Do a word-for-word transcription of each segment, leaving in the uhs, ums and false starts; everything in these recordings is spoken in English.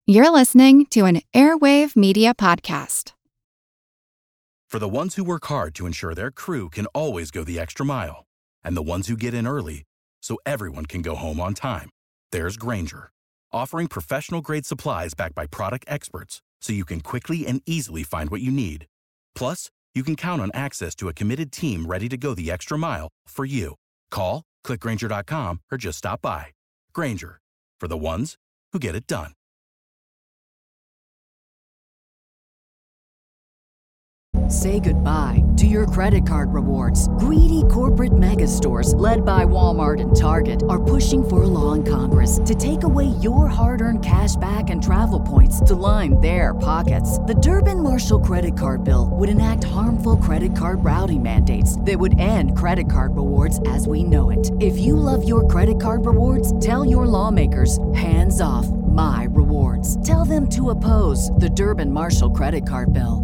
You're listening to an Airwave Media Podcast. For the ones who work hard to ensure their crew can always go the extra mile, and the ones who get in early so everyone can go home on time, there's Grainger, offering professional-grade supplies backed by product experts so you can quickly and easily find what you need. Plus, you can count on access to a committed team ready to go the extra mile for you. Call, click Grainger dot com, or just stop by. Grainger, for the ones who get it done. Say goodbye to your credit card rewards. Greedy corporate mega stores, led by Walmart and Target, are pushing for a law in Congress to take away your hard-earned cash back and travel points to line their pockets. The Durbin-Marshall credit card bill would enact harmful credit card routing mandates that would end credit card rewards as we know it. If you love your credit card rewards, tell your lawmakers, hands off my rewards. Tell them to oppose the Durbin-Marshall credit card bill.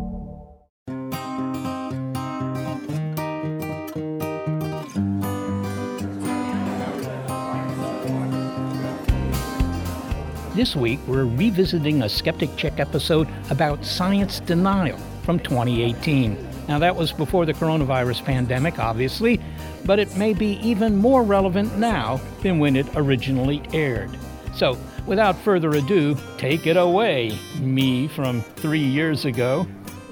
This week, we're revisiting a Skeptic Check episode about science denial from twenty eighteen. Now, that was before the coronavirus pandemic, obviously, but it may be even more relevant now than when it originally aired. So, without further ado, take it away, me from three years ago.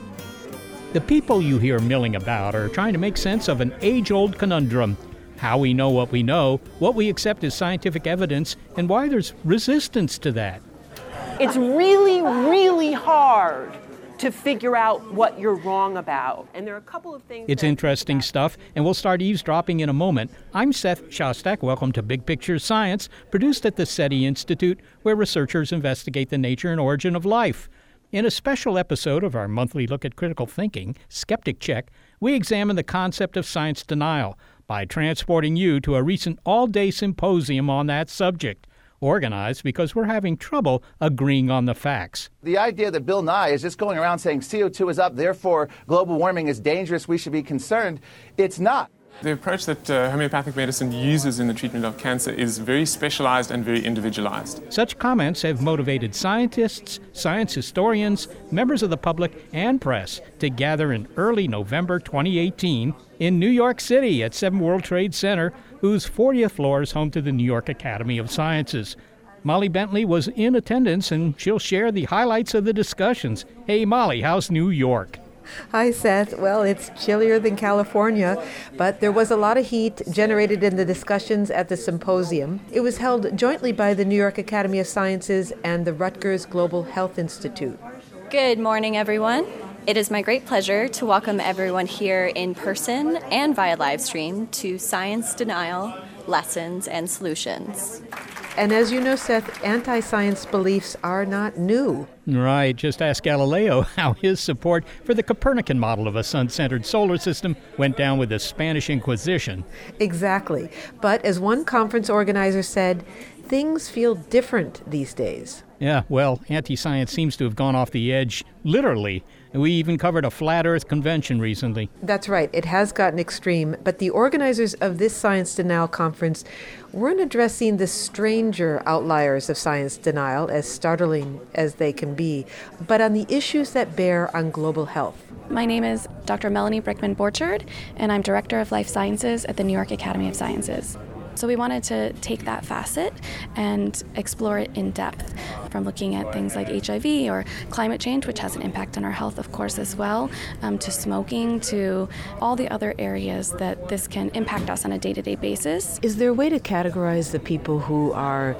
The people you hear milling about are trying to make sense of an age-old conundrum: how we know what we know, what we accept as scientific evidence, and why there's resistance to that. It's really, really hard to figure out what you're wrong about. And there are a couple of things... It's interesting stuff, and we'll start eavesdropping in a moment. I'm Seth Shostak. Welcome to Big Picture Science, produced at the SETI Institute, where researchers investigate the nature and origin of life. In a special episode of our monthly look at critical thinking, Skeptic Check, we examine the concept of science denial by transporting you to a recent all-day symposium on that subject, organized because we're having trouble agreeing on the facts. The idea that Bill Nye is just going around saying C O two is up, therefore global warming is dangerous, we should be concerned, it's not. The approach that uh, homeopathic medicine uses in the treatment of cancer is very specialized and very individualized. Such comments have motivated scientists, science historians, members of the public, and press to gather in early November twenty eighteen in New York City at seven World Trade Center, whose fortieth floor is home to the New York Academy of Sciences. Molly Bentley was in attendance, and she'll share the highlights of the discussions. Hey, Molly, how's New York? Hi, Seth. Well, it's chillier than California, but there was a lot of heat generated in the discussions at the symposium. It was held jointly by the New York Academy of Sciences and the Rutgers Global Health Institute. Good morning, everyone. It is my great pleasure to welcome everyone here in person and via live stream to Science Denial, Lessons and Solutions. And as you know, Seth, anti-science beliefs are not new. Right. Just ask Galileo how his support for the Copernican model of a sun-centered solar system went down with the Spanish Inquisition. Exactly. But as one conference organizer said, things feel different these days. Yeah, well, anti-science seems to have gone off the edge, literally. We even covered a flat Earth convention recently. That's right. It has gotten extreme, but the organizers of this science denial conference weren't addressing the stranger outliers of science denial, as startling as they can be, but on the issues that bear on global health. My name is Doctor Melanie Brickman-Borchard, and I'm Director of Life Sciences at the New York Academy of Sciences. So we wanted to take that facet and explore it in depth, from looking at things like H I V or climate change, which has an impact on our health, of course, as well, um, to smoking, to all the other areas that this can impact us on a day-to-day basis. Is there a way to categorize the people who are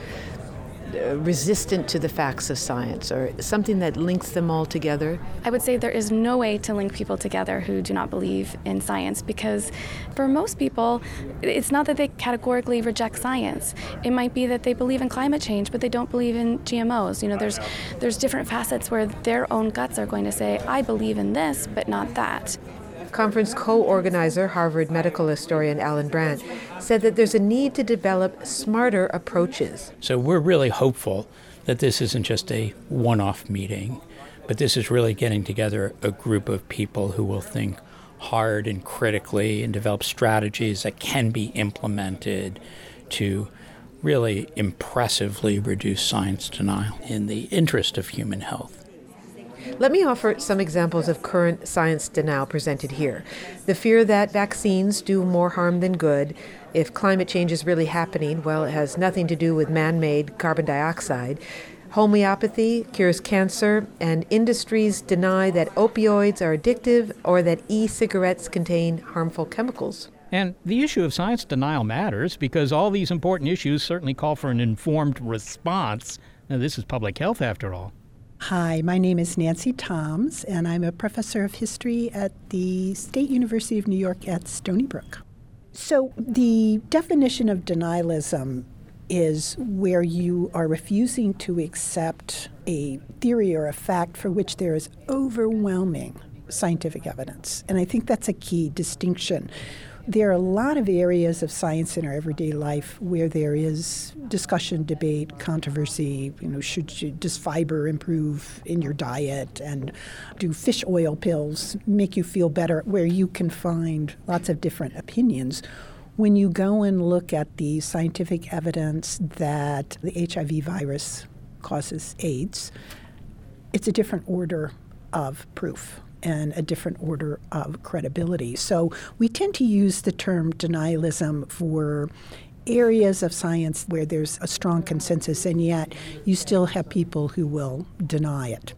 resistant to the facts of science, or something that links them all together? I would say there is no way to link people together who do not believe in science, because for most people, it's not that they categorically reject science. It might be that they believe in climate change, but they don't believe in G M Os. You know, there's there's different facets where their own guts are going to say, I believe in this, but not that. Conference co-organizer, Harvard medical historian Alan Brandt, said that there's a need to develop smarter approaches. So we're really hopeful that this isn't just a one-off meeting, but this is really getting together a group of people who will think hard and critically and develop strategies that can be implemented to really impressively reduce science denial in the interest of human health. Let me offer some examples of current science denial presented here. The fear that vaccines do more harm than good. If climate change is really happening, well, it has nothing to do with man-made carbon dioxide. Homeopathy cures cancer, and industries deny that opioids are addictive or that e-cigarettes contain harmful chemicals. And the issue of science denial matters because all these important issues certainly call for an informed response. Now, this is public health, after all. Hi, my name is Nancy Toms, and I'm a professor of history at the State University of New York at Stony Brook. So the definition of denialism is where you are refusing to accept a theory or a fact for which there is overwhelming scientific evidence. And I think that's a key distinction. There are a lot of areas of science in our everyday life where there is discussion, debate, controversy. You know, should you, does fiber improve in your diet? And do fish oil pills make you feel better? Where you can find lots of different opinions. When you go and look at the scientific evidence that the H I V virus causes AIDS, it's a different order of proof and a different order of credibility. So we tend to use the term denialism for areas of science where there's a strong consensus, and yet you still have people who will deny it.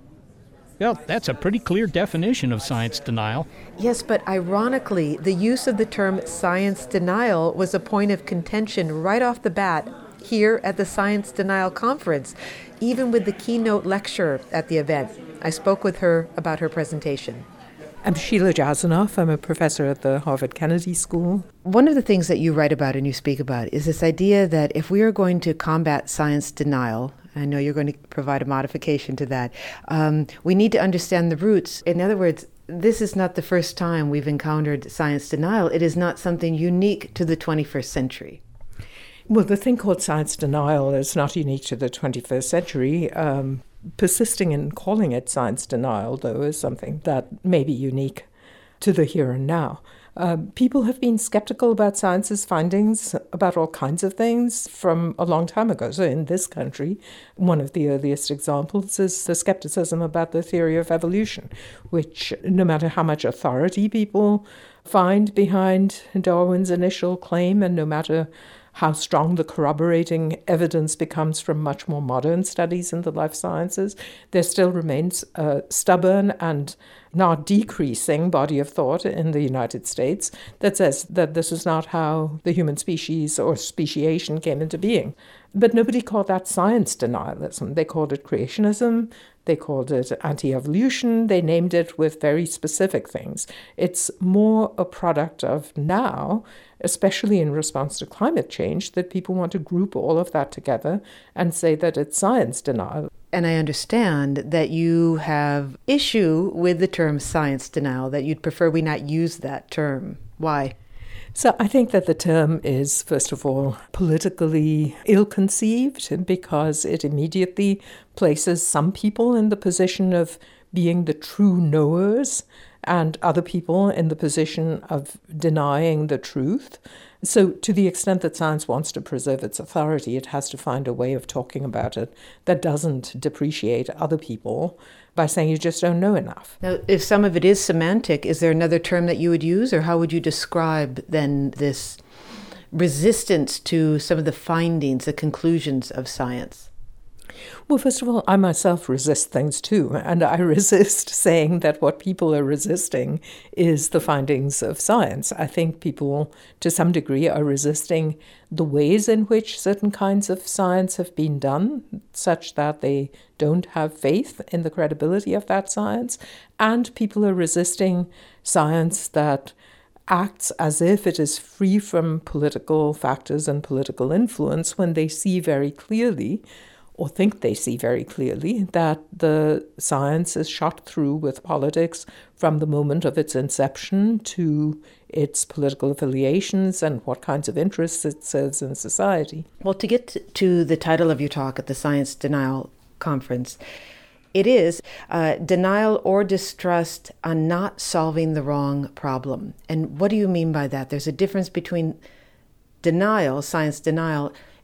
Well, that's a pretty clear definition of science denial. Yes, but ironically, the use of the term science denial was a point of contention right off the bat here at the Science Denial Conference, even with the keynote lecturer at the event. I spoke with her about her presentation. I'm Sheila Jasanoff. I'm a professor at the Harvard Kennedy School. One of the things that you write about and you speak about is this idea that if we are going to combat science denial, I know you're going to provide a modification to that, um, we need to understand the roots. In other words, this is not the first time we've encountered science denial. It is not something unique to the twenty-first century. Well, the thing called science denial is not unique to the twenty-first century. Um, persisting in calling it science denial, though, is something that may be unique to the here and now. Uh, people have been skeptical about science's findings about all kinds of things from a long time ago. So in this country, one of the earliest examples is the skepticism about the theory of evolution, which no matter how much authority people find behind Darwin's initial claim, and no matter how strong the corroborating evidence becomes from much more modern studies in the life sciences, there still remains a stubborn and not decreasing body of thought in the United States that says that this is not how the human species or speciation came into being. But nobody called that science denialism. They called it creationism. They called it anti-evolution. They named it with very specific things. It's more a product of now, especially in response to climate change, that people want to group all of that together and say that it's science denial. And I understand that you have issue with the term science denial, that you'd prefer we not use that term. Why? So I think that the term is, first of all, politically ill-conceived because it immediately places some people in the position of being the true knowers and other people in the position of denying the truth. So to the extent that science wants to preserve its authority, it has to find a way of talking about it that doesn't depreciate other people by saying you just don't know enough. Now, if some of it is semantic, is there another term that you would use, or how would you describe then this resistance to some of the findings, the conclusions of science? Well, first of all, I myself resist things too, and I resist saying that what people are resisting is the findings of science. I think people, to some degree, are resisting the ways in which certain kinds of science have been done, such that they don't have faith in the credibility of that science, and people are resisting science that acts as if it is free from political factors and political influence when they see very clearly, or think they see very clearly, that the science is shot through with politics from the moment of its inception to its political affiliations and what kinds of interests it serves in society. Well, to get to the title of your talk at the Science Denial Conference, it is uh, denial or distrust on not solving the wrong problem. And what do you mean by that? There's a difference between denial, science denial,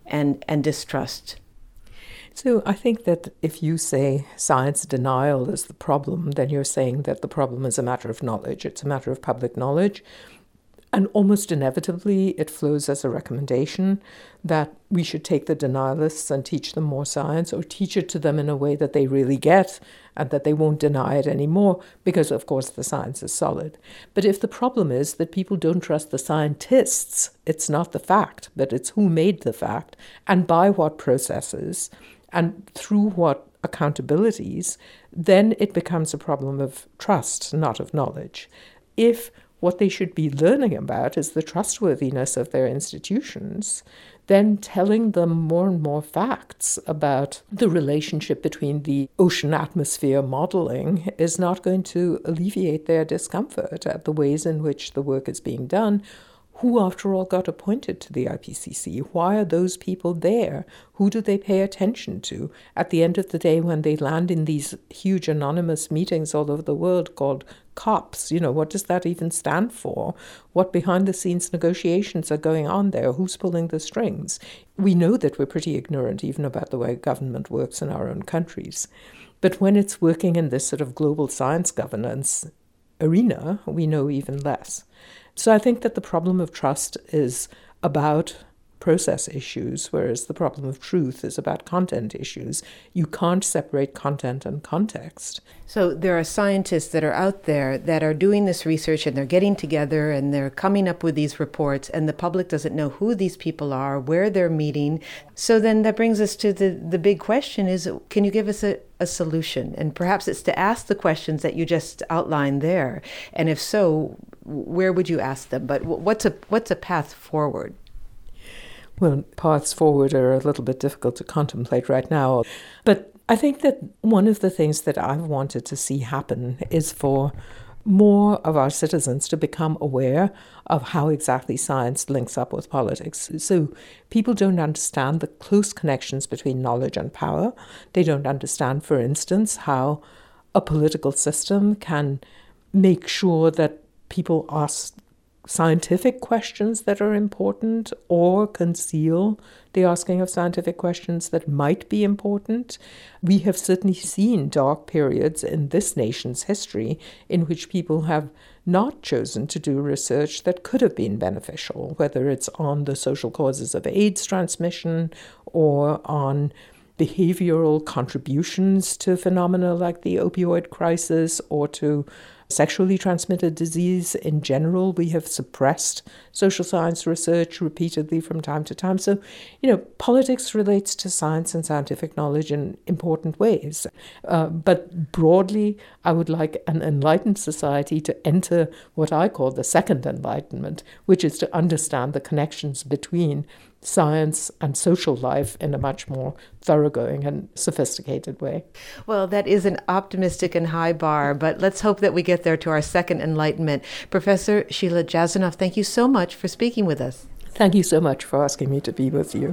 and, and distrust? So I think that if you say science denial is the problem, then you're saying that the problem is a matter of knowledge. It's a matter of public knowledge. And almost inevitably, it flows as a recommendation that we should take the denialists and teach them more science, or teach it to them in a way that they really get and that they won't deny it anymore, because, of course, the science is solid. But if the problem is that people don't trust the scientists, it's not the fact, but it's who made the fact and by what processes and through what accountabilities, then it becomes a problem of trust, not of knowledge. If what they should be learning about is the trustworthiness of their institutions, then telling them more and more facts about the relationship between the ocean atmosphere modeling is not going to alleviate their discomfort at the ways in which the work is being done. Who, after all, got appointed to the I P C C? Why are those people there? Who do they pay attention to? At the end of the day, when they land in these huge anonymous meetings all over the world called COPs, you know, what does that even stand for? What behind-the-scenes negotiations are going on there? Who's pulling the strings? We know that we're pretty ignorant even about the way government works in our own countries. But when it's working in this sort of global science governance arena, we know even less. So I think that the problem of trust is about process issues, whereas the problem of truth is about content issues. You can't separate content and context. So there are scientists that are out there that are doing this research, and they're getting together and they're coming up with these reports, and the public doesn't know who these people are, where they're meeting. So then that brings us to the, the big question is, can you give us a, a solution? And perhaps it's to ask the questions that you just outlined there. And if so, where would you ask them? But what's a what's a path forward? Well, paths forward are a little bit difficult to contemplate right now. But I think that one of the things that I've wanted to see happen is for more of our citizens to become aware of how exactly science links up with politics. So people don't understand the close connections between knowledge and power. They don't understand, for instance, how a political system can make sure that people ask scientific questions that are important or conceal the asking of scientific questions that might be important. We have certainly seen dark periods in this nation's history in which people have not chosen to do research that could have been beneficial, whether it's on the social causes of AIDS transmission or on behavioral contributions to phenomena like the opioid crisis or to sexually transmitted disease in general. We have suppressed social science research repeatedly from time to time. So, you know, politics relates to science and scientific knowledge in important ways. Uh, but broadly, I would like an enlightened society to enter what I call the second enlightenment, which is to understand the connections between science and social life in a much more thoroughgoing and sophisticated way. Well, that is an optimistic and high bar, but let's hope that we get there to our second enlightenment. Professor Sheila Jasanoff, thank you so much for speaking with us. Thank you so much for asking me to be with you.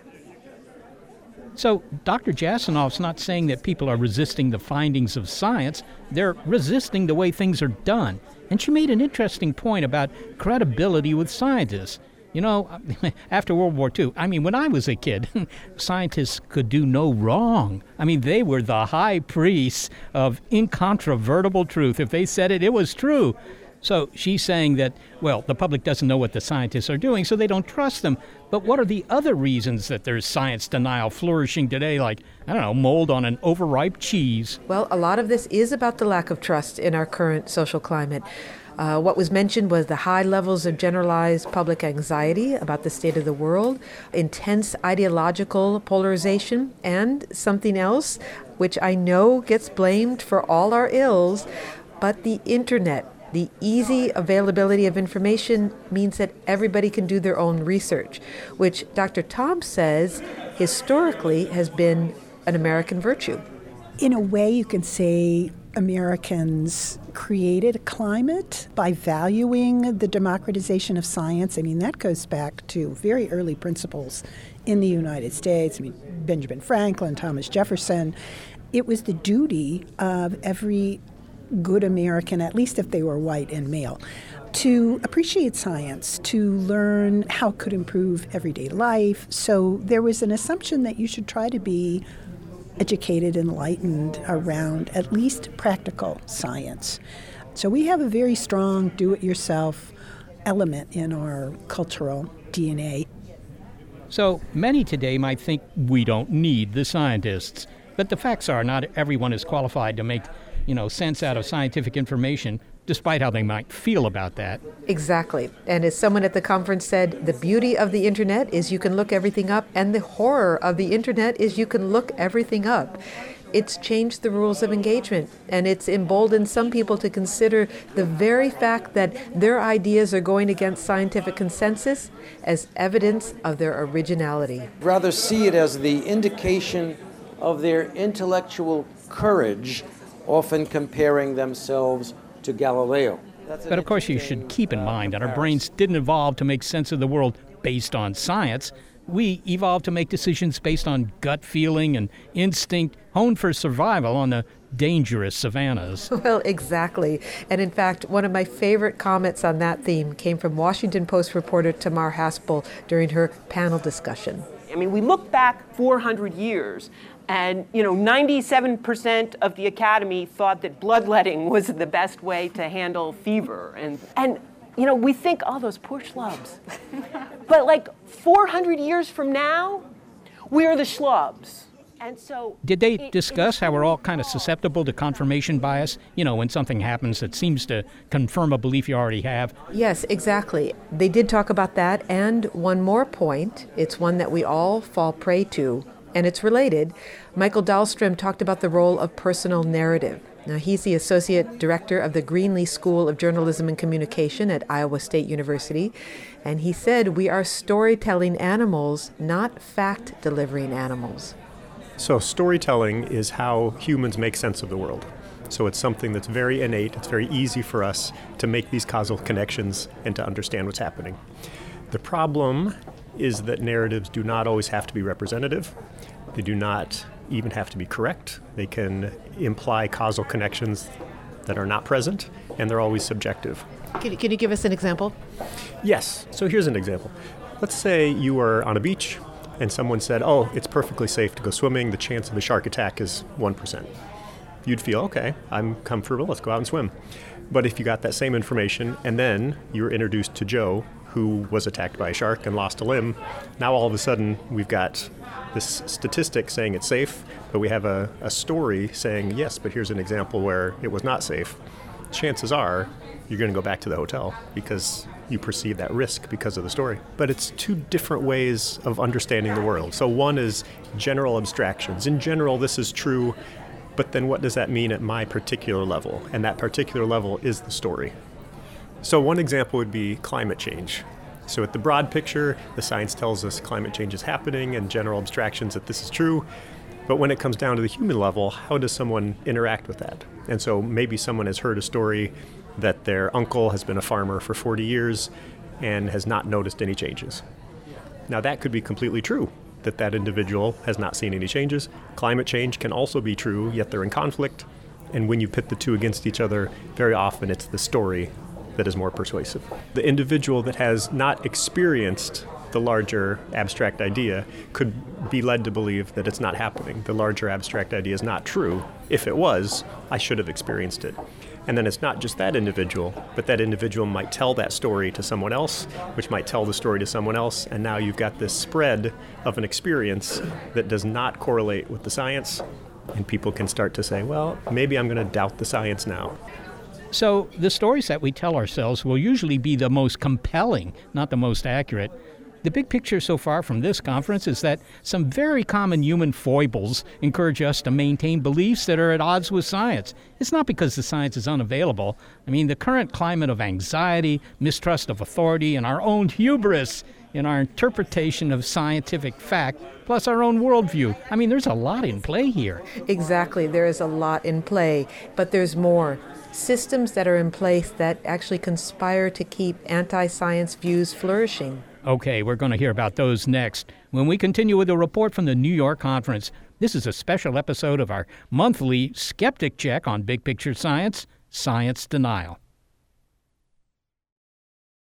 So Doctor Jasanoff's not saying that people are resisting the findings of science. They're resisting the way things are done. And she made an interesting point about credibility with scientists. You know, after World War Two, I mean, when I was a kid, scientists could do no wrong. I mean, they were the high priests of incontrovertible truth. If they said it, it was true. So she's saying that, well, the public doesn't know what the scientists are doing, so they don't trust them. But what are the other reasons that there's science denial flourishing today, like, I don't know, mold on an overripe cheese? Well, a lot of this is about the lack of trust in our current social climate. Uh, what was mentioned was the high levels of generalized public anxiety about the state of the world, intense ideological polarization, and something else, which I know gets blamed for all our ills, but the internet. The easy availability of information means that everybody can do their own research, which Doctor Tom says historically has been an American virtue. In a way, you can say Americans created a climate by valuing the democratization of science. I mean, that goes back to very early principles in the United States. I mean, Benjamin Franklin, Thomas Jefferson. It was the duty of every good American, at least if they were white and male, to appreciate science, to learn how it could improve everyday life. So there was an assumption that you should try to be educated, enlightened around at least practical science. So we have a very strong do-it-yourself element in our cultural D N A. So many today might think we don't need the scientists. But the facts are not everyone is qualified to make, you know, sense out of scientific information, despite how they might feel about that. Exactly. And as someone at the conference said, the beauty of the internet is you can look everything up, and the horror of the internet is you can look everything up. It's changed the rules of engagement, and it's emboldened some people to consider the very fact that their ideas are going against scientific consensus as evidence of their originality. Rather see it as the indication of their intellectual courage, often comparing themselves to Galileo. But of course you should keep in mind that our brains didn't evolve to make sense of the world based on science. We evolved to make decisions based on gut feeling and instinct, honed for survival on the dangerous savannas. Well, exactly. And in fact, one of my favorite comments on that theme came from Washington Post reporter Tamar Haspel during her panel discussion. I mean, we look back four hundred years, and, you know, ninety-seven percent of the Academy thought that bloodletting was the best way to handle fever. And, and you know, we think, oh, those poor schlubs. But, like, four hundred years from now, we're the schlubs. And so did they discuss how we're all kind of susceptible to confirmation bias? You know, when something happens that seems to confirm a belief you already have? Yes, exactly. They did talk about that. And one more point, it's one that we all fall prey to, and it's related. Michael Dahlstrom talked about the role of personal narrative. Now, he's the associate director of the Greenlee School of Journalism and Communication at Iowa State University. And he said, we are storytelling animals, not fact-delivering animals. So storytelling is how humans make sense of the world. So it's something that's very innate. It's very easy for us to make these causal connections and to understand what's happening. The problem is that narratives do not always have to be representative. They do not even have to be correct. They can imply causal connections that are not present, and they're always subjective. Can, can you give us an example? Yes. So here's an example. Let's say you are on a beach and someone said, oh, it's perfectly safe to go swimming. The chance of a shark attack is one percent. You'd feel, okay, I'm comfortable, let's go out and swim. But if you got that same information and then you were introduced to Joe, who was attacked by a shark and lost a limb, now all of a sudden we've got this statistic saying it's safe, but we have a, a story saying, yes, but here's an example where it was not safe. Chances are you're going to go back to the hotel because you perceive that risk because of the story. But it's two different ways of understanding the world. So one is general abstractions. In general, this is true, but then what does that mean at my particular level? And that particular level is the story. So one example would be climate change. So at the broad picture, the science tells us climate change is happening and general abstractions that this is true. But when it comes down to the human level, how does someone interact with that? And so maybe someone has heard a story that their uncle has been a farmer for forty years and has not noticed any changes. Now that could be completely true, that that individual has not seen any changes. Climate change can also be true, yet they're in conflict. And when you pit the two against each other, very often it's the story that is more persuasive. The individual that has not experienced the larger abstract idea could be led to believe that it's not happening. The larger abstract idea is not true. If it was, I should have experienced it. And then it's not just that individual, but that individual might tell that story to someone else, which might tell the story to someone else, and now you've got this spread of an experience that does not correlate with the science, and people can start to say, well, maybe I'm going to doubt the science now. So the stories that we tell ourselves will usually be the most compelling, not the most accurate. The big picture so far from this conference is that some very common human foibles encourage us to maintain beliefs that are at odds with science. It's not because the science is unavailable. I mean, the current climate of anxiety, mistrust of authority, and our own hubris in our interpretation of scientific fact, plus our own worldview. I mean, there's a lot in play here. Exactly. There is a lot in play, but there's more. Systems that are in place that actually conspire to keep anti-science views flourishing. Okay, we're going to hear about those next when we continue with a report from the New York conference. This is a special episode of our monthly Skeptic Check on Big Picture Science, Science Denial.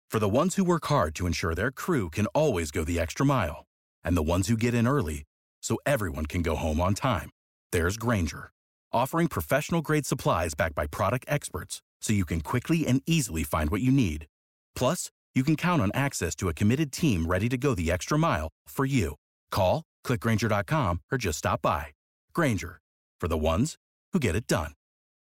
For the ones who work hard to ensure their crew can always go the extra mile, and the ones who get in early so everyone can go home on time, there's Grainger, offering professional-grade supplies backed by product experts so you can quickly and easily find what you need. Plus, you can count on access to a committed team ready to go the extra mile for you. Call, click Grainger dot com, or just stop by. Grainger, for the ones who get it done.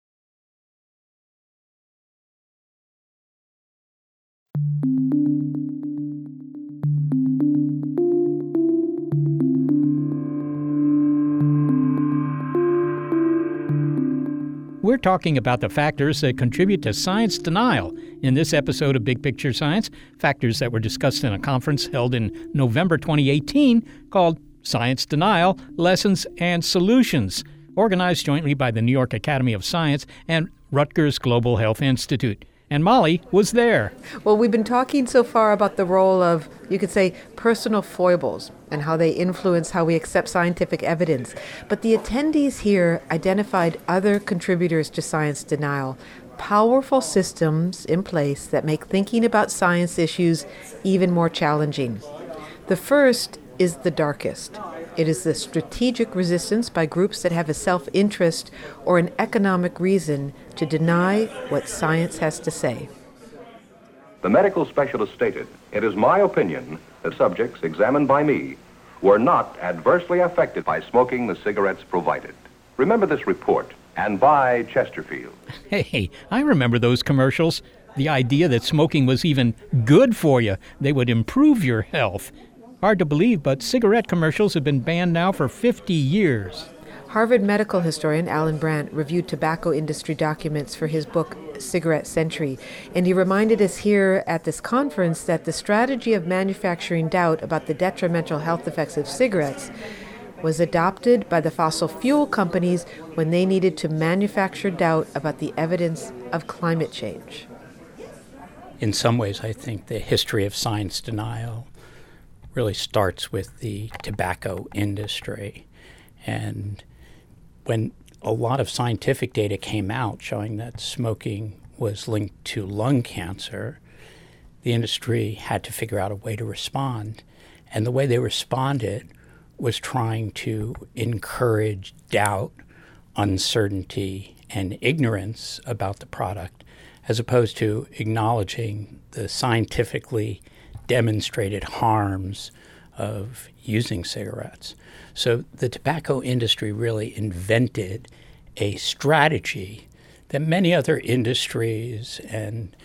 We're talking about the factors that contribute to science denial in this episode of Big Picture Science, factors that were discussed in a conference held in November twenty eighteen called Science Denial, Lessons and Solutions, organized jointly by the New York Academy of Science and Rutgers Global Health Institute. And Molly was there. Well, we've been talking so far about the role of, you could say, personal foibles and how they influence how we accept scientific evidence. But the attendees here identified other contributors to science denial, powerful systems in place that make thinking about science issues even more challenging. The first is the darkest. It is the strategic resistance by groups that have a self-interest or an economic reason to deny what science has to say. The medical specialist stated, "It is my opinion that subjects examined by me were not adversely affected by smoking the cigarettes provided." Remember this report and buy Chesterfield. Hey, I remember those commercials. The idea that smoking was even good for you. They would improve your health. Hard to believe, but cigarette commercials have been banned now for fifty years. Harvard medical historian Alan Brandt reviewed tobacco industry documents for his book, Cigarette Century, and he reminded us here at this conference that the strategy of manufacturing doubt about the detrimental health effects of cigarettes was adopted by the fossil fuel companies when they needed to manufacture doubt about the evidence of climate change. In some ways, I think the history of science denial really starts with the tobacco industry. And when a lot of scientific data came out showing that smoking was linked to lung cancer, the industry had to figure out a way to respond. And the way they responded was trying to encourage doubt, uncertainty, and ignorance about the product, as opposed to acknowledging the scientifically demonstrated harms of using cigarettes. So the tobacco industry really invented a strategy that many other industries and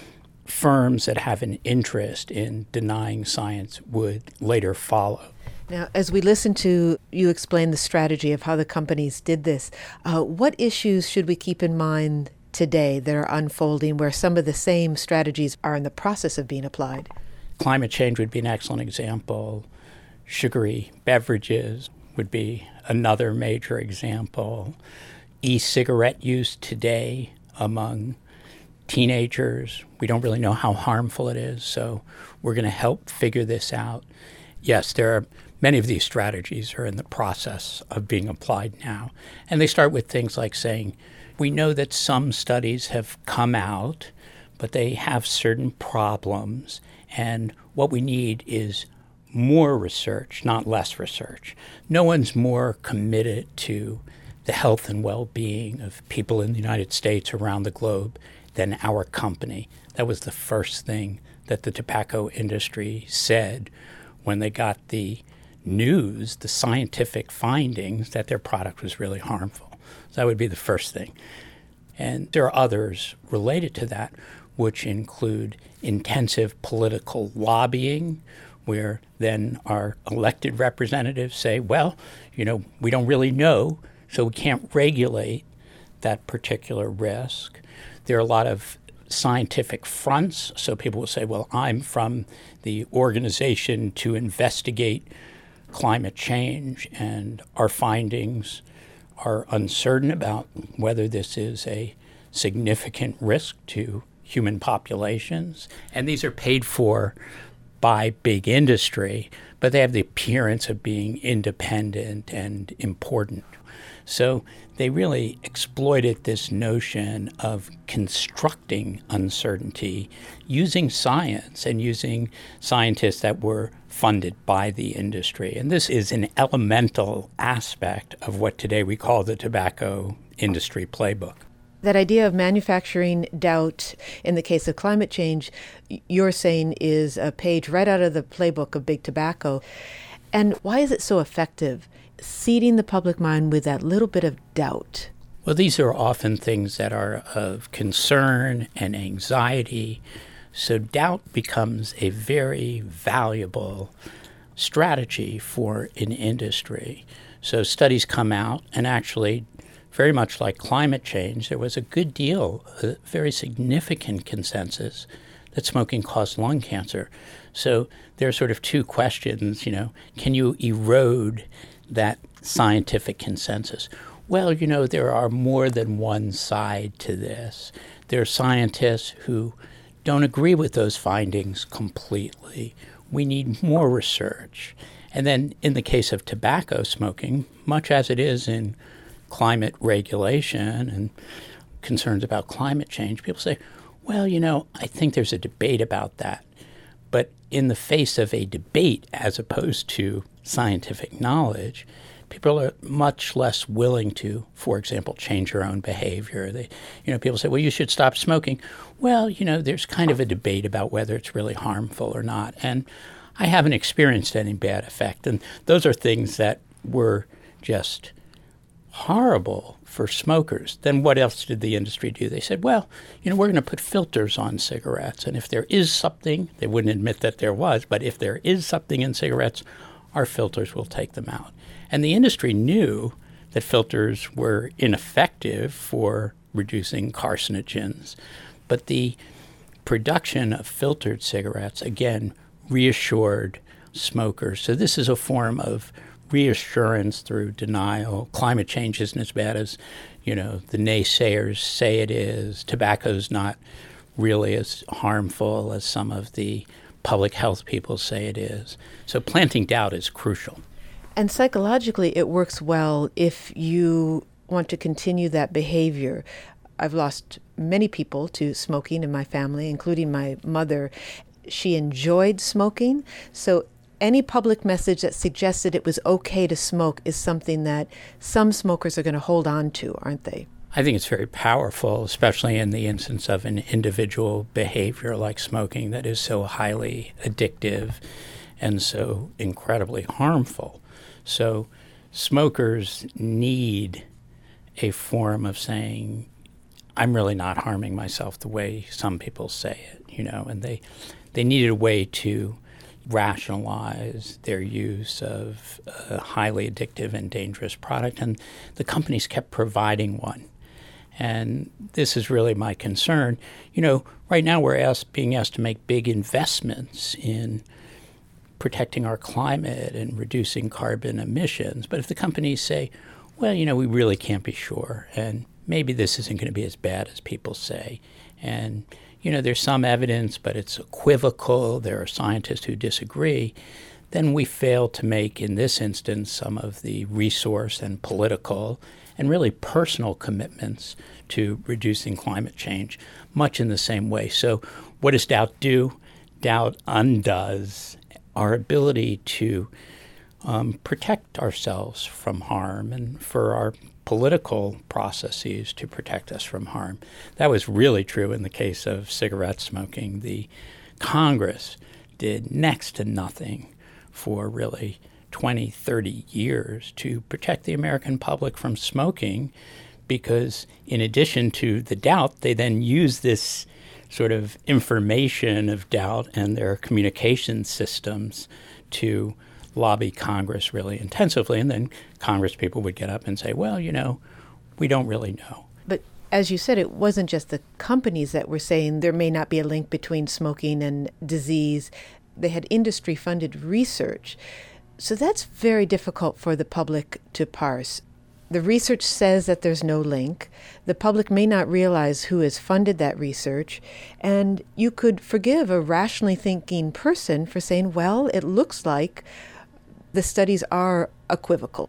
firms that have an interest in denying science would later follow. Now, as we listen to you explain the strategy of how the companies did this, uh, what issues should we keep in mind today that are unfolding where some of the same strategies are in the process of being applied? Climate change would be an excellent example. Sugary beverages would be another major example. E-cigarette use today among teenagers, we don't really know how harmful it is, so we're going to help figure this out. Yes, there are many of these strategies are in the process of being applied now. And they start with things like saying, we know that some studies have come out, but they have certain problems. And what we need is more research, not less research. No one's more committed to the health and well-being of people in the United States, around the globe, than our company. That was the first thing that the tobacco industry said when they got the news, the scientific findings that their product was really harmful. So that would be the first thing. And there are others related to that, which include intensive political lobbying, where then our elected representatives say, well, you know, we don't really know, so we can't regulate that particular risk. There are a lot of scientific fronts, so people will say, well, I'm from the organization to investigate climate change, and our findings are uncertain about whether this is a significant risk to human populations. And these are paid for by big industry, but they have the appearance of being independent and important. So they really exploited this notion of constructing uncertainty using science and using scientists that were funded by the industry. And this is an elemental aspect of what today we call the tobacco industry playbook. That idea of manufacturing doubt in the case of climate change, you're saying is a page right out of the playbook of big tobacco. And why is it so effective, seeding the public mind with that little bit of doubt? Well, these are often things that are of concern and anxiety. So doubt becomes a very valuable strategy for an industry. So studies come out, and actually, very much like climate change, there was a good deal, a very significant consensus that smoking caused lung cancer. So there are sort of two questions, you know, can you erode that scientific consensus? Well, you know, there are more than one side to this. There are scientists who don't agree with those findings completely. We need more research. And then in the case of tobacco smoking, much as it is in climate regulation and concerns about climate change, people say, well, you know, I think there's a debate about that. But in the face of a debate as opposed to scientific knowledge, people are much less willing to, for example, change their own behavior. They, you know, people say, well, you should stop smoking. Well, you know, there's kind of a debate about whether it's really harmful or not. And I haven't experienced any bad effect. And those are things that were just horrible for smokers. Then what else did the industry do? They said, well, you know, we're going to put filters on cigarettes. And if there is something, they wouldn't admit that there was, but if there is something in cigarettes, our filters will take them out. And the industry knew that filters were ineffective for reducing carcinogens. But the production of filtered cigarettes, again, reassured smokers. So this is a form of reassurance through denial. Climate change isn't as bad as, you know, the naysayers say it is. Tobacco's not really as harmful as some of the public health people say it is. So planting doubt is crucial. And psychologically, it works well if you want to continue that behavior. I've lost many people to smoking in my family, including my mother. She enjoyed smoking, so any public message that suggested it was okay to smoke is something that some smokers are going to hold on to, aren't they? I think it's very powerful, especially in the instance of an individual behavior like smoking that is so highly addictive and so incredibly harmful. So smokers need a form of saying, I'm really not harming myself the way some people say it, you know, and they, they needed a way to rationalize their use of a highly addictive and dangerous product, and the companies kept providing one. And this is really my concern. You know, right now we're asked, being asked to make big investments in protecting our climate and reducing carbon emissions. But if the companies say, well, you know, we really can't be sure, and maybe this isn't going to be as bad as people say, and you know, there's some evidence, but it's equivocal, there are scientists who disagree, then we fail to make, in this instance, some of the resource and political and really personal commitments to reducing climate change, much in the same way. So what does doubt do? Doubt undoes our ability to um, protect ourselves from harm and for our political processes to protect us from harm. That was really true in the case of cigarette smoking. The Congress did next to nothing for really twenty, thirty years to protect the American public from smoking because in addition to the doubt, they then used this sort of information of doubt and their communication systems to lobby Congress really intensively. And then Congress people would get up and say, well, you know, we don't really know. But as you said, it wasn't just the companies that were saying there may not be a link between smoking and disease. They had industry-funded research. So that's very difficult for the public to parse. The research says that there's no link. The public may not realize who has funded that research. And you could forgive a rationally thinking person for saying, well, it looks like the studies are equivocal.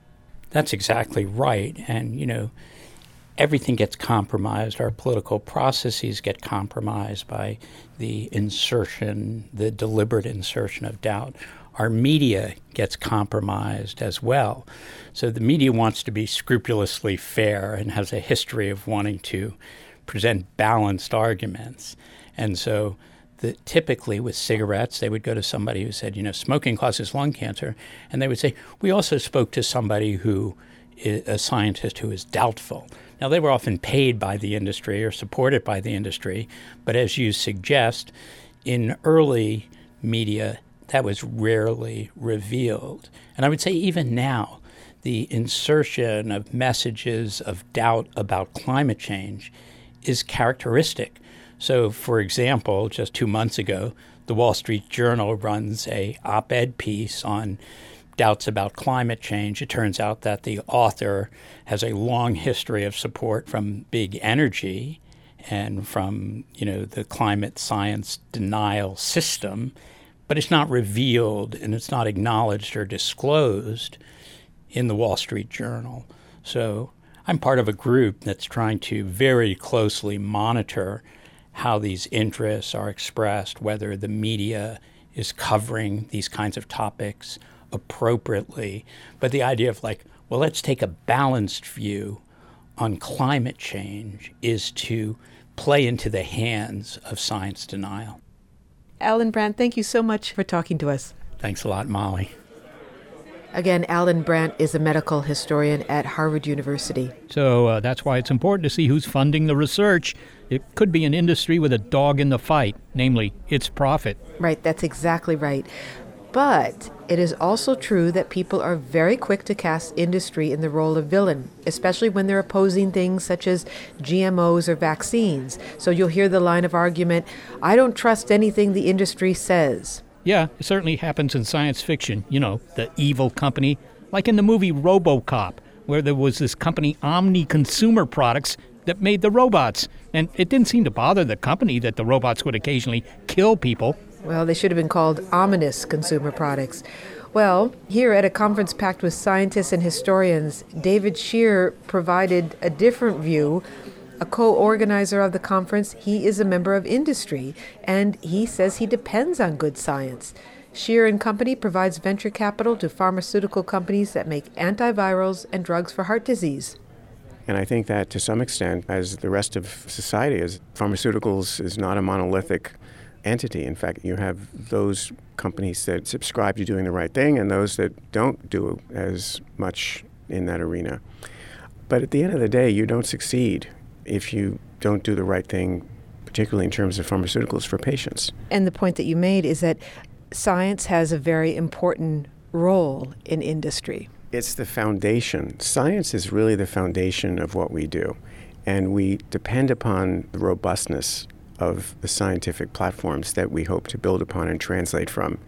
That's exactly right. And, you know, everything gets compromised. Our political processes get compromised by the insertion, the deliberate insertion of doubt. Our media gets compromised as well. So the media wants to be scrupulously fair and has a history of wanting to present balanced arguments. And so the, typically with cigarettes, they would go to somebody who said, you know, smoking causes lung cancer. And they would say, we also spoke to somebody who is a scientist who is doubtful. Now, they were often paid by the industry or supported by the industry. But as you suggest, in early media, that was rarely revealed. And I would say even now, the insertion of messages of doubt about climate change is characteristic. So, for example, just two months ago, the Wall Street Journal runs a op-ed piece on doubts about climate change. It turns out that the author has a long history of support from big energy and from, you know, the climate science denial system, but it's not revealed and it's not acknowledged or disclosed in the Wall Street Journal. So I'm part of a group that's trying to very closely monitor how these interests are expressed, whether the media is covering these kinds of topics appropriately. But the idea of like, well, let's take a balanced view on climate change is to play into the hands of science denial. Alan Brandt, thank you so much for talking to us. Thanks a lot, Molly. Again, Alan Brandt is a medical historian at Harvard University. So uh, that's why it's important to see who's funding the research. It could be an industry with a dog in the fight, namely its profit. Right, that's exactly right. But it is also true that people are very quick to cast industry in the role of villain, especially when they're opposing things such as G M Os or vaccines. So you'll hear the line of argument, I don't trust anything the industry says. Yeah, it certainly happens in science fiction. You know, the evil company, like in the movie RoboCop, where there was this company, Omni Consumer Products, that made the robots. And it didn't seem to bother the company that the robots would occasionally kill people. Well, they should have been called ominous consumer products. Well, here at a conference packed with scientists and historians, David Shear provided a different view. A co-organizer of the conference, he is a member of industry, and he says he depends on good science. Shear and Company provides venture capital to pharmaceutical companies that make antivirals and drugs for heart disease. And I think that to some extent, as the rest of society is, pharmaceuticals is not a monolithic entity. In fact, you have those companies that subscribe to doing the right thing and those that don't do as much in that arena. But at the end of the day, you don't succeed if you don't do the right thing, particularly in terms of pharmaceuticals for patients. And the point that you made is that science has a very important role in industry. It's the foundation. Science is really the foundation of what we do. And we depend upon the robustness of the scientific platforms that we hope to build upon and translate from.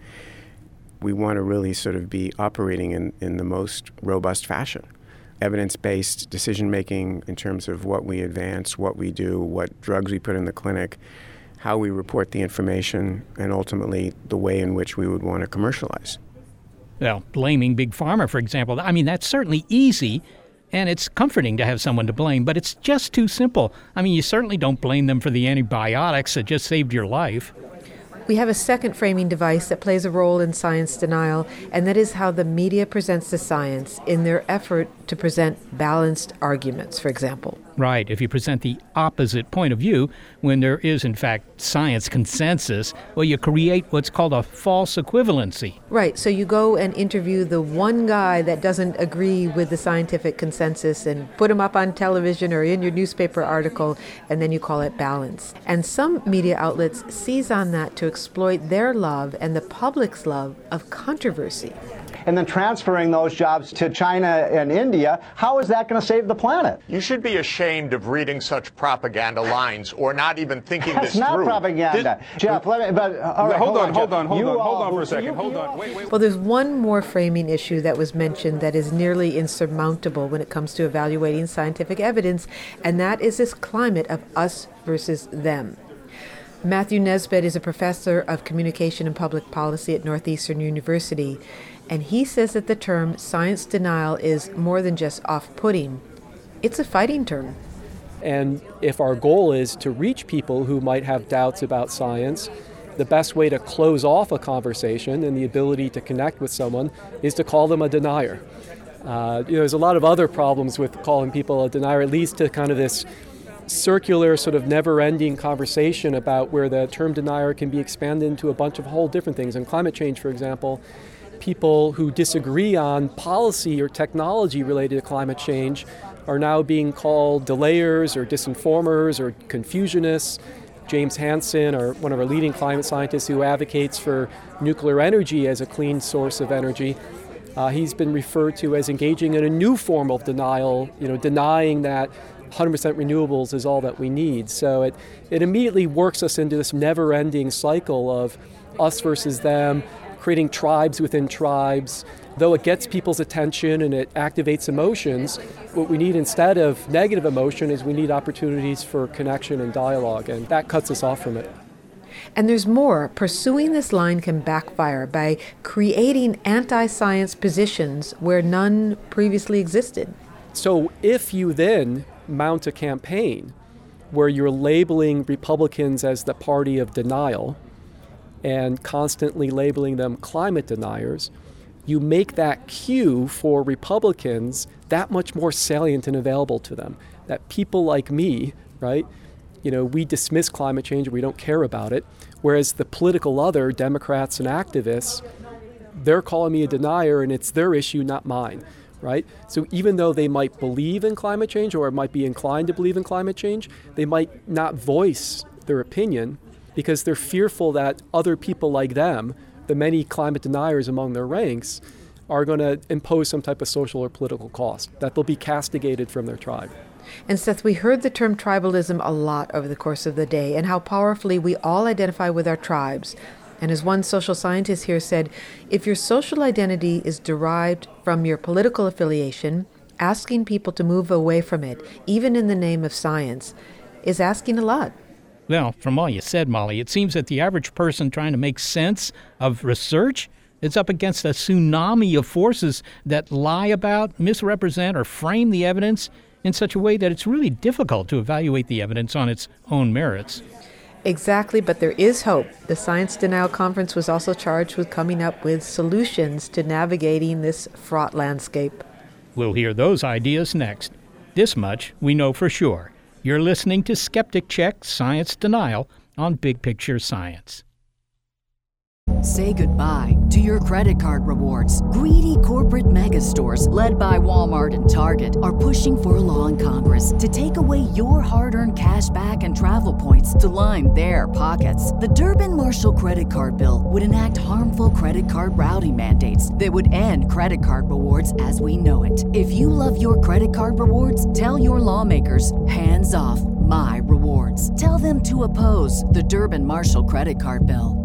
We want to really sort of be operating in, in the most robust fashion. Evidence-based decision-making in terms of what we advance, what we do, what drugs we put in the clinic, how we report the information, and ultimately the way in which we would want to commercialize. Well, blaming Big Pharma, for example, I mean, that's certainly easy, and it's comforting to have someone to blame, but it's just too simple. I mean, you certainly don't blame them for the antibiotics that just saved your life. We have a second framing device that plays a role in science denial, and that is how the media presents the science in their effort to present balanced arguments, for example. Right. If you present the opposite point of view, when there is, in fact, science consensus, well, you create what's called a false equivalency. Right. So you go and interview the one guy that doesn't agree with the scientific consensus and put him up on television or in your newspaper article, and then you call it balance. And some media outlets seize on that to exploit their love and the public's love of controversy. And then transferring those jobs to China and India, how is that going to save the planet? You should be ashamed of reading such propaganda lines or not even thinking That's this through. That's not propaganda. This, Jeff, let me, but, all right, hold, hold on, hold Jeff. on, hold you on, all, hold on for a second, you, hold you on. Wait, wait. Well, there's one more framing issue that was mentioned that is nearly insurmountable when it comes to evaluating scientific evidence, and that is this climate of us versus them. Matthew Nesbitt is a professor of communication and public policy at Northeastern University, And he says that the term science denial is more than just off-putting. It's a fighting term. And if our goal is to reach people who might have doubts about science, the best way to close off a conversation and the ability to connect with someone is to call them a denier. Uh, you know, there's a lot of other problems with calling people a denier. It leads to kind of this circular, sort of never-ending conversation about where the term denier can be expanded into a bunch of whole different things. In climate change, for example, people who disagree on policy or technology related to climate change are now being called delayers or disinformers or confusionists. James Hansen, or one of our leading climate scientists who advocates for nuclear energy as a clean source of energy, uh, he's been referred to as engaging in a new form of denial, you know, denying that one hundred percent renewables is all that we need. So it, it immediately works us into this never-ending cycle of us versus them, creating tribes within tribes. Though it gets people's attention and it activates emotions, what we need instead of negative emotion is we need opportunities for connection and dialogue, and that cuts us off from it. And there's more. Pursuing this line can backfire by creating anti-science positions where none previously existed. So if you then mount a campaign where you're labeling Republicans as the party of denial and constantly labeling them climate deniers, you make that cue for Republicans that much more salient and available to them. That people like me, right, you know, we dismiss climate change, we don't care about it, whereas the political other, Democrats and activists, they're calling me a denier and it's their issue, not mine, right? So even though they might believe in climate change or might be inclined to believe in climate change, they might not voice their opinion because they're fearful that other people like them, the many climate deniers among their ranks, are going to impose some type of social or political cost, that they'll be castigated from their tribe. And Seth, we heard the term tribalism a lot over the course of the day and how powerfully we all identify with our tribes. And as one social scientist here said, if your social identity is derived from your political affiliation, asking people to move away from it, even in the name of science, is asking a lot. Well, from all you said, Molly, it seems that the average person trying to make sense of research is up against a tsunami of forces that lie about, misrepresent, or frame the evidence in such a way that it's really difficult to evaluate the evidence on its own merits. Exactly, but there is hope. The Science Denial Conference was also charged with coming up with solutions to navigating this fraught landscape. We'll hear those ideas next. This much we know for sure. You're listening to Skeptic Check Science Denial on Big Picture Science. Say goodbye to your credit card rewards. Greedy corporate mega stores, led by Walmart and Target, are pushing for a law in Congress to take away your hard-earned cash back and travel points to line their pockets. The Durbin-Marshall credit card bill would enact harmful credit card routing mandates that would end credit card rewards as we know it. If you love your credit card rewards, tell your lawmakers, hands off my rewards. Tell them to oppose the Durbin-Marshall credit card bill.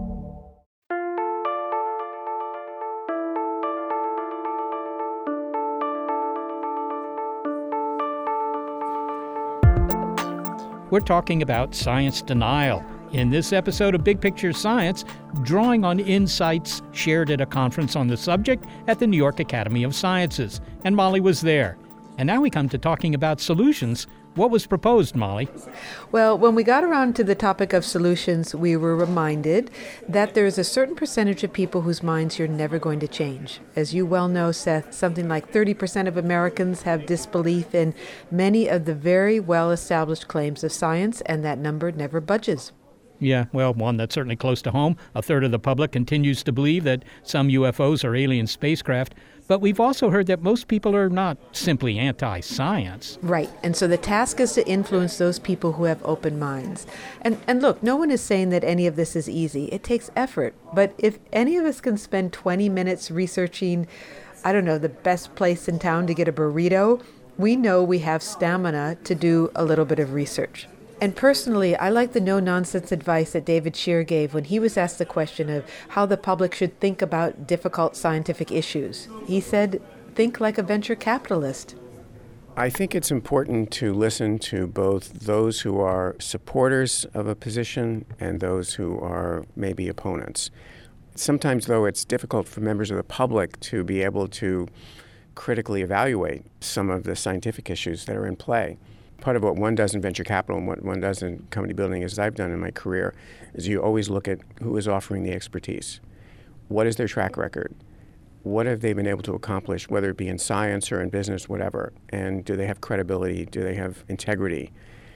We're talking about science denial in this episode of Big Picture Science, drawing on insights shared at a conference on the subject at the New York Academy of Sciences. And Molly was there. And now we come to talking about solutions. What was proposed, Molly? Well, when we got around to the topic of solutions, we were reminded that there is a certain percentage of people whose minds you're never going to change. As you well know, Seth, something like thirty percent of Americans have disbelief in many of the very well-established claims of science, and that number never budges. Yeah, well, one that's certainly close to home. A third of the public continues to believe that some U F Os are alien spacecraft. But we've also heard that most people are not simply anti-science. Right. And so the task is to influence those people who have open minds. And and look, no one is saying that any of this is easy. It takes effort. But if any of us can spend twenty minutes researching, I don't know, the best place in town to get a burrito, we know we have stamina to do a little bit of research. And personally, I like the no-nonsense advice that David Shear gave when he was asked the question of how the public should think about difficult scientific issues. He said, think like a venture capitalist. I think it's important to listen to both those who are supporters of a position and those who are maybe opponents. Sometimes, though, it's difficult for members of the public to be able to critically evaluate some of the scientific issues that are in play. Part of what one does in venture capital and what one does in company building, as I've done in my career, is you always look at who is offering the expertise. What is their track record? What have they been able to accomplish, whether it be in science or in business, whatever? And do they have credibility? Do they have integrity?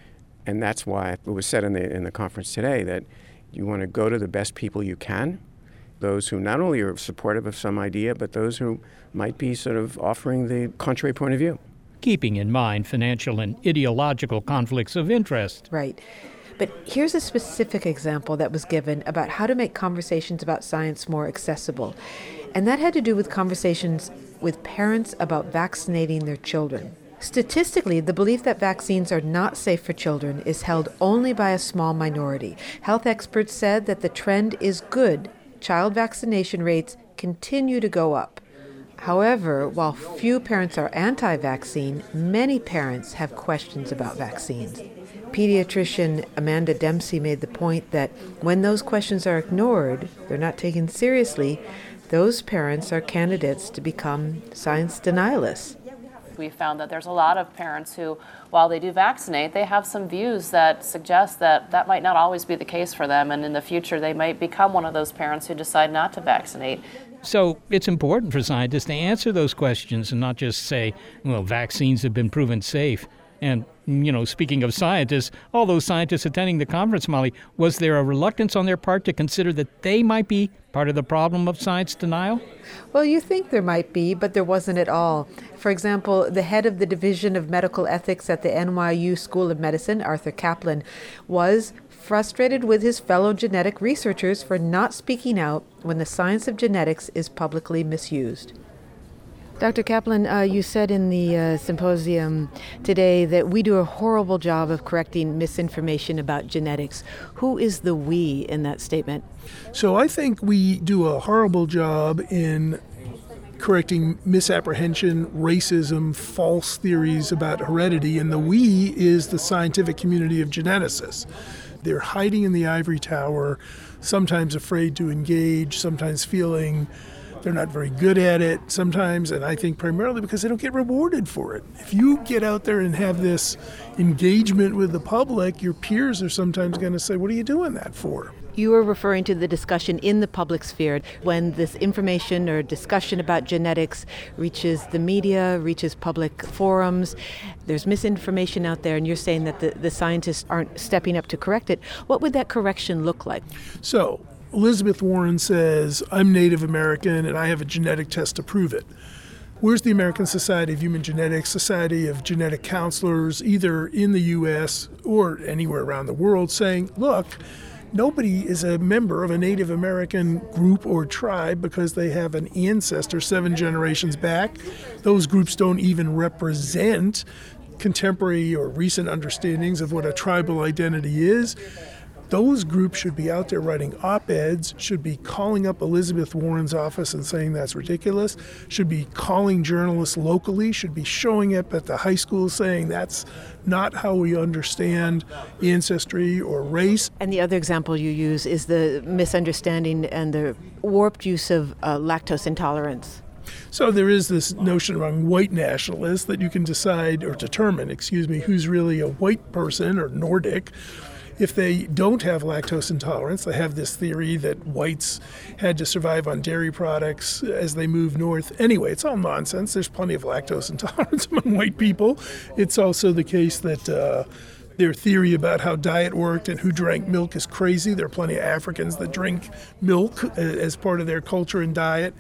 And that's why it was said in the in the conference today that you want to go to the best people you can, those who not only are supportive of some idea, but those who might be sort of offering the contrary point of view. Keeping in mind financial and ideological conflicts of interest. Right. But here's a specific example that was given about how to make conversations about science more accessible. And that had to do with conversations with parents about vaccinating their children. Statistically, the belief that vaccines are not safe for children is held only by a small minority. Health experts said that the trend is good. Child vaccination rates continue to go up. However, while few parents are anti-vaccine, many parents have questions about vaccines. Pediatrician Amanda Dempsey made the point that when those questions are ignored, they're not taken seriously, those parents are candidates to become science denialists. We found that there's a lot of parents who, while they do vaccinate, they have some views that suggest that that might not always be the case for them, and in the future they might become one of those parents who decide not to vaccinate. So it's important for scientists to answer those questions and not just say, well, vaccines have been proven safe. And, you know, speaking of scientists, all those scientists attending the conference, Molly, was there a reluctance on their part to consider that they might be part of the problem of science denial? Well, you think there might be, but there wasn't at all. For example, the head of the Division of Medical Ethics at the N Y U School of Medicine, Arthur Kaplan, was frustrated with his fellow genetic researchers for not speaking out when the science of genetics is publicly misused. Doctor Kaplan, uh, you said in the uh, symposium today that we do a horrible job of correcting misinformation about genetics. Who is the we in that statement? So I think we do a horrible job in correcting misapprehension, racism, false theories about heredity, and the we is the scientific community of geneticists. They're hiding in the ivory tower, sometimes afraid to engage, sometimes feeling they're not very good at it sometimes, and I think primarily because they don't get rewarded for it. If you get out there and have this engagement with the public, your peers are sometimes going to say, what are you doing that for? You were referring to the discussion in the public sphere when this information or discussion about genetics reaches the media, reaches public forums. There's misinformation out there, and you're saying that the, the scientists aren't stepping up to correct it. What would that correction look like? So, Elizabeth Warren says, I'm Native American and I have a genetic test to prove it. Where's the American Society of Human Genetics, Society of Genetic Counselors, either in the U S or anywhere around the world, saying, look, nobody is a member of a Native American group or tribe because they have an ancestor seven generations back. Those groups don't even represent contemporary or recent understandings of what a tribal identity is. Those groups should be out there writing op-eds, should be calling up Elizabeth Warren's office and saying that's ridiculous, should be calling journalists locally, should be showing up at the high schools saying that's not how we understand ancestry or race. And the other example you use is the misunderstanding and the warped use of uh, lactose intolerance. So there is this notion among white nationalists that you can decide or determine, excuse me, who's really a white person or Nordic. If they don't have lactose intolerance, they have this theory that whites had to survive on dairy products as they moved north. Anyway, it's all nonsense. There's plenty of lactose intolerance among white people. It's also the case that uh, their theory about how diet worked and who drank milk is crazy. There are plenty of Africans that drink milk as part of their culture and diet.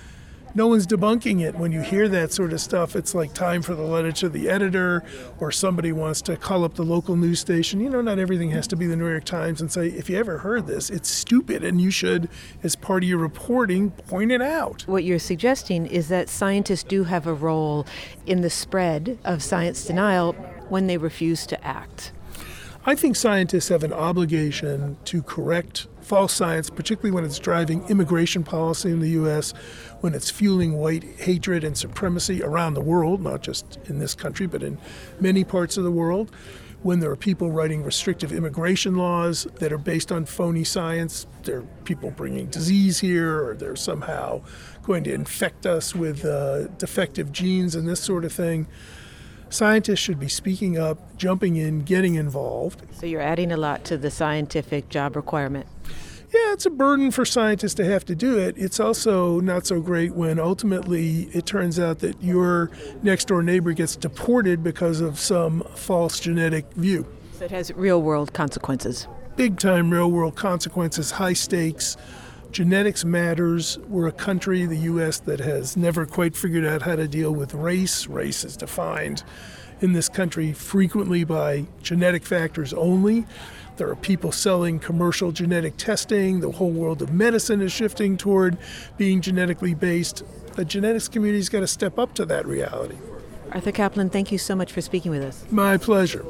No one's debunking it. When you hear that sort of stuff, it's like time for the letter to the editor, or somebody wants to call up the local news station. You know, not everything has to be the New York Times and say, if you ever heard this, it's stupid, and you should, as part of your reporting, point it out. What you're suggesting is that scientists do have a role in the spread of science denial when they refuse to act. I think scientists have an obligation to correct false science, particularly when it's driving immigration policy in the U S, when it's fueling white hatred and supremacy around the world, not just in this country, but in many parts of the world, when there are people writing restrictive immigration laws that are based on phony science. There are people bringing disease here, or they're somehow going to infect us with uh, defective genes and this sort of thing. Scientists should be speaking up, jumping in, getting involved. So you're adding a lot to the scientific job requirement. Yeah, it's a burden for scientists to have to do it. It's also not so great when ultimately it turns out that your next-door neighbor gets deported because of some false genetic view. So it has real-world consequences. Big-time real-world consequences, high stakes. Genetics matters. We're a country, the U S, that has never quite figured out how to deal with race. Race is defined in this country frequently by genetic factors only. There are people selling commercial genetic testing. The whole world of medicine is shifting toward being genetically based. The genetics community's got to step up to that reality. Arthur Caplan, thank you so much for speaking with us. My pleasure.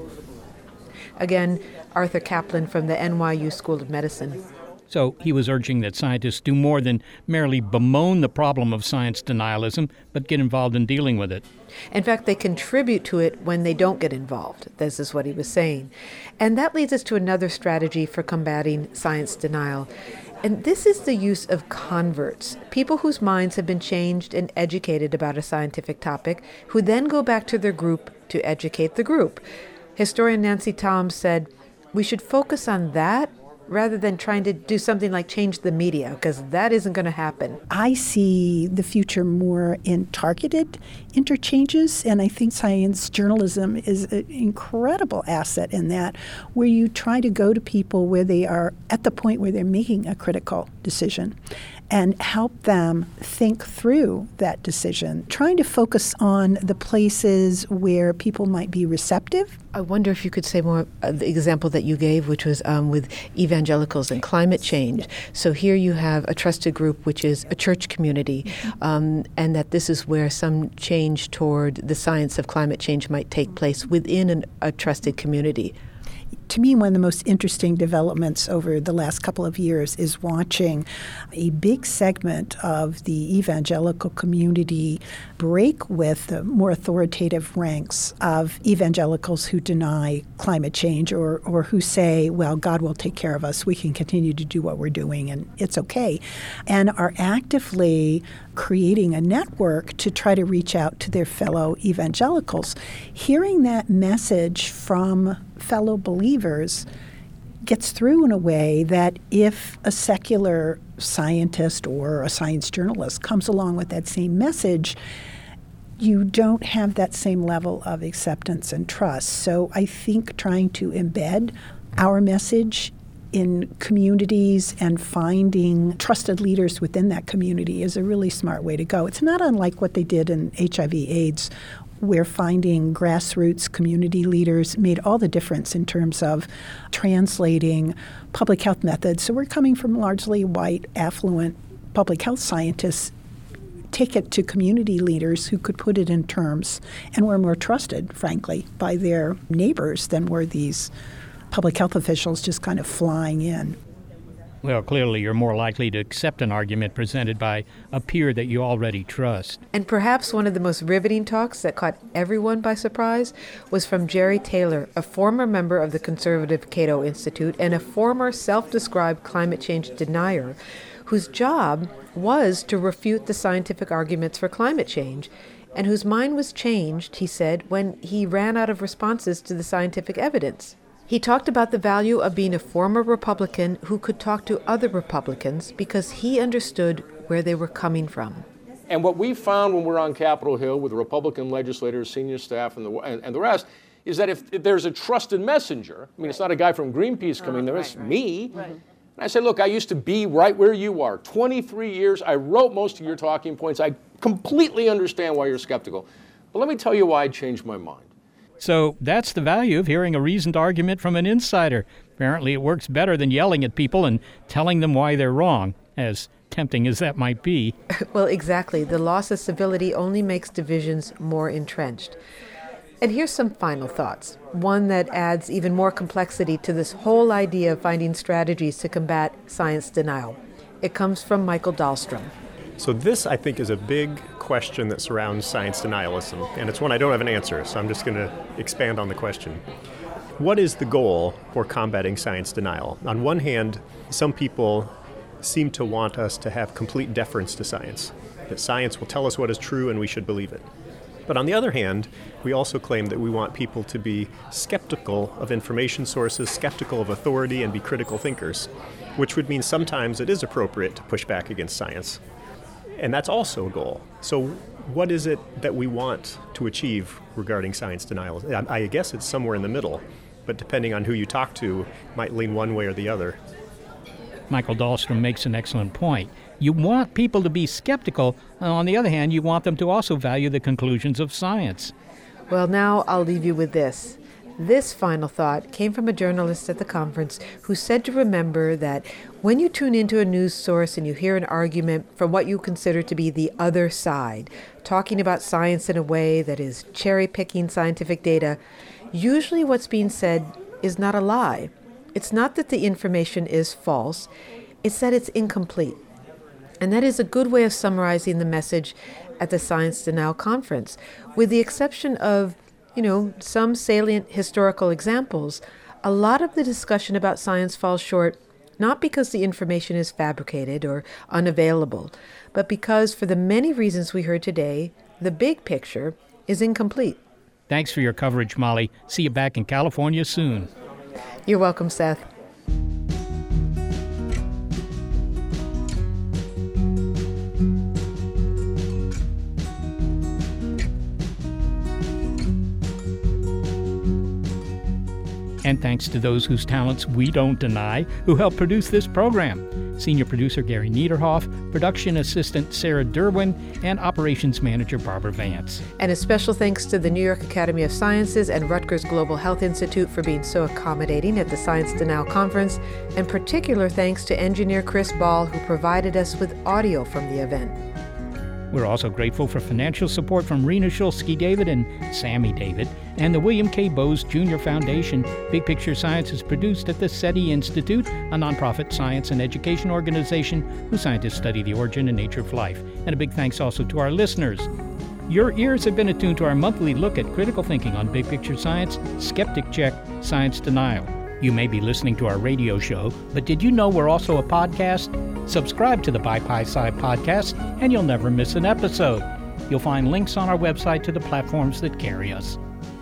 Again, Arthur Caplan from the N Y U School of Medicine. So he was urging that scientists do more than merely bemoan the problem of science denialism, but get involved in dealing with it. In fact, they contribute to it when they don't get involved. This is what he was saying. And that leads us to another strategy for combating science denial. And this is the use of converts, people whose minds have been changed and educated about a scientific topic, who then go back to their group to educate the group. Historian Nancy Toms said, we should focus on that rather than trying to do something like change the media, because that isn't going to happen. I see the future more in targeted interchanges, and I think science journalism is an incredible asset in that, where you try to go to people where they are at the point where they're making a critical decision and help them think through that decision, trying to focus on the places where people might be receptive. I wonder if you could say more of the example that you gave, which was um, with evangelicals and climate change. So here you have a trusted group, which is a church community, um, and that this is where some change toward the science of climate change might take place within an, a trusted community. To me, one of the most interesting developments over the last couple of years is watching a big segment of the evangelical community break with the more authoritative ranks of evangelicals who deny climate change or, or who say, well, God will take care of us. We can continue to do what we're doing and it's okay, and are actively creating a network to try to reach out to their fellow evangelicals. Hearing that message from fellow believers gets through in a way that if a secular scientist or a science journalist comes along with that same message, you don't have that same level of acceptance and trust. So I think trying to embed our message in communities and finding trusted leaders within that community is a really smart way to go. It's not unlike what they did in H I V AIDS, where finding grassroots community leaders made all the difference in terms of translating public health methods. So we're coming from largely white, affluent public health scientists, take it to community leaders who could put it in terms and were more trusted, frankly, by their neighbors than were these public health officials just kind of flying in. Well, clearly you're more likely to accept an argument presented by a peer that you already trust. And perhaps one of the most riveting talks that caught everyone by surprise was from Jerry Taylor, a former member of the conservative Cato Institute and a former self-described climate change denier, whose job was to refute the scientific arguments for climate change, and whose mind was changed, he said, when he ran out of responses to the scientific evidence. He talked about the value of being a former Republican who could talk to other Republicans because he understood where they were coming from. And what we found when we're on Capitol Hill with Republican legislators, senior staff, and the, and, and the rest, is that if, if there's a trusted messenger, I mean, it's not a guy from Greenpeace coming there, it's me. Right. And I said, look, I used to be right where you are. twenty-three years, I wrote most of your talking points. I completely understand why you're skeptical. But let me tell you why I changed my mind. So that's the value of hearing a reasoned argument from an insider. Apparently it works better than yelling at people and telling them why they're wrong, as tempting as that might be. Well, exactly. The loss of civility only makes divisions more entrenched. And here's some final thoughts. One that adds even more complexity to this whole idea of finding strategies to combat science denial. It comes from Michael Dahlstrom. So this, I think, is a big question that surrounds science denialism, and it's one I don't have an answer, so I'm just going to expand on the question. what is the goal for combating science denial? On one hand, some people seem to want us to have complete deference to science, that science will tell us what is true and we should believe it. But on the other hand, we also claim that we want people to be skeptical of information sources, skeptical of authority, and be critical thinkers, which would mean sometimes it is appropriate to push back against science. And that's also a goal. So what is it that we want to achieve regarding science denial? I, I guess it's somewhere in the middle, but depending on who you talk to, might lean one way or the other. Michael Dahlstrom makes an excellent point. You want people to be skeptical. On the other hand, you want them to also value the conclusions of science. Well, now I'll leave you with this. This final thought came from a journalist at the conference who said to remember that when you tune into a news source and you hear an argument from what you consider to be the other side, talking about science in a way that is cherry-picking scientific data, usually what's being said is not a lie. It's not that the information is false, it's that it's incomplete. And that is a good way of summarizing the message at the Science Denial Conference. With the exception of, you know, some salient historical examples, a lot of the discussion about science falls short not because the information is fabricated or unavailable, but because, for the many reasons we heard today, the big picture is incomplete. Thanks for your coverage, Molly. See you back in California soon. You're welcome, Seth. And thanks to those whose talents we don't deny, who helped produce this program. Senior producer Gary Niederhoff, production assistant Sarah Derwin, and operations manager Barbara Vance. And a special thanks to the New York Academy of Sciences and Rutgers Global Health Institute for being so accommodating at the Science Denial Conference, and particular thanks to engineer Chris Ball, who provided us with audio from the event. We're also grateful for financial support from Rena Shulsky David and Sammy David, and the William K. Bowes Junior Foundation. Big Picture Science is produced at the SETI Institute, a nonprofit science and education organization whose scientists study the origin and nature of life. And a big thanks also to our listeners. Your ears have been attuned to our monthly look at critical thinking on Big Picture Science, Skeptic Check, Science Denial. You may be listening to our radio show, but did you know we're also a podcast? Subscribe to the By Pi Sci podcast, and you'll never miss an episode. You'll find links on our website to the platforms that carry us.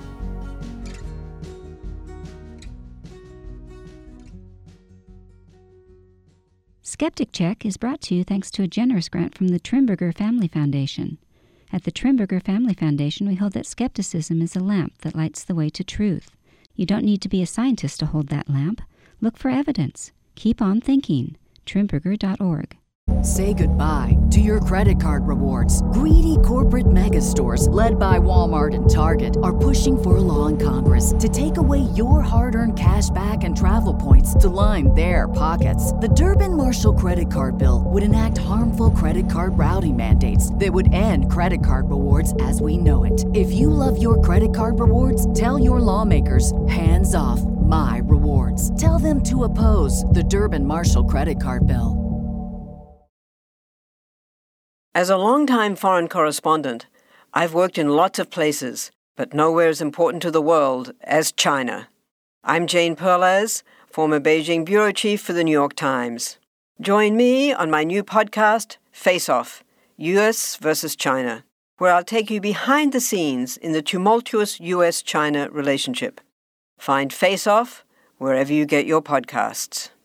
Skeptic Check is brought to you thanks to a generous grant from the Trimberger Family Foundation. At the Trimberger Family Foundation, we hold that skepticism is a lamp that lights the way to truth. You don't need to be a scientist to hold that lamp. Look for evidence. Keep on thinking. Trimberger dot org. Say goodbye to your credit card rewards. Greedy corporate mega stores, led by Walmart and Target, are pushing for a law in Congress to take away your hard-earned cash back and travel points to line their pockets. The Durbin-Marshall credit card bill would enact harmful credit card routing mandates that would end credit card rewards as we know it. If you love your credit card rewards, tell your lawmakers, hands off my rewards. Tell them to oppose the Durbin-Marshall credit card bill. As a longtime foreign correspondent, I've worked in lots of places, but nowhere as important to the world as China. I'm Jane Perlez, former Beijing bureau chief for the New York Times. Join me on my new podcast, Face Off, U S versus China, where I'll take you behind the scenes in the tumultuous U S China relationship. Find Face Off wherever you get your podcasts.